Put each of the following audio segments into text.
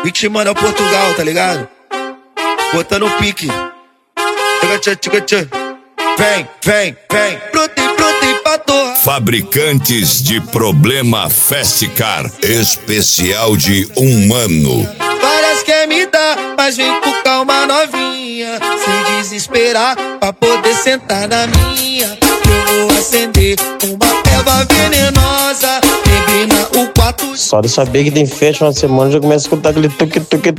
Vitimando Portugal, tá ligado? Botando pique. Vem, vem, vem. Pronto pra torrar. Fabricantes de Problema Festicar, especial de 1 ano. Várias quer me dar, mas vem com calma novinha, sem desesperar, pra poder sentar na minha. Eu vou acender uma erva venenosa, termina o quarto. Só de saber que tem festa uma semana, já começa a escutar aquele toque.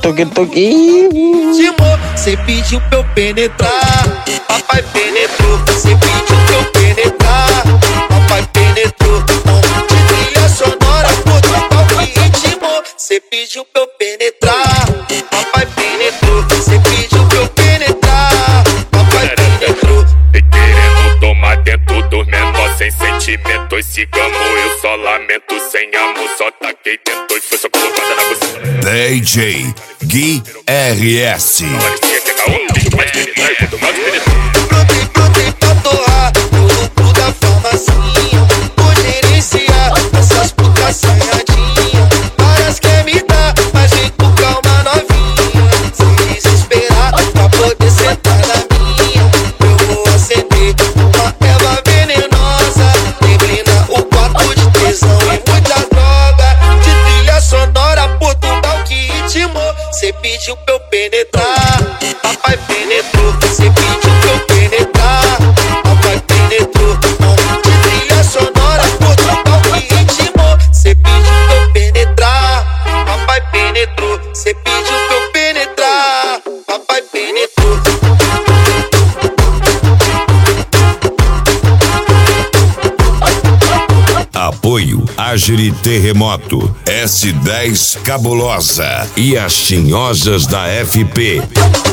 Timor, cê pediu pra eu penetrar, papai penetrou. Cê pediu pra eu penetrar, papai penetrou. De trilha sonora, Portugal que ritmo. Cê pediu pra eu penetrar, papai penetrou. Cê pediu pra eu penetrar, papai penetrou. Querendo tomar dentro dos menores sem sentimentos. Cigano, eu só lamento sem amor. Só taquei dentro e foi só colocada na buceta. DJ Gui RS. Pronto pra torrar, no lucro da farmacinha. Vou gerenciar essas putas sanhadinhas. Várias quer me dar, mas vem com calma novinha, sem desesperar, pra poder sentar na minha. Eu vou acender uma erva venenosa, neblina o quarto de tesão e muita droga. De trilha sonora, Portugal que ritmou. Cê pediu pra eu penetrar, papai penetrou. Cê pediu pra eu penetrar, papai penetrou. De trilha sonora, Portugal que ritmou. Cê pediu pra eu penetrar, papai penetrou. Cê pediu pra eu penetrar, papai penetrou. Apoio Agiri Terremoto, S10 Cabulosa e as Tinhosas da FP.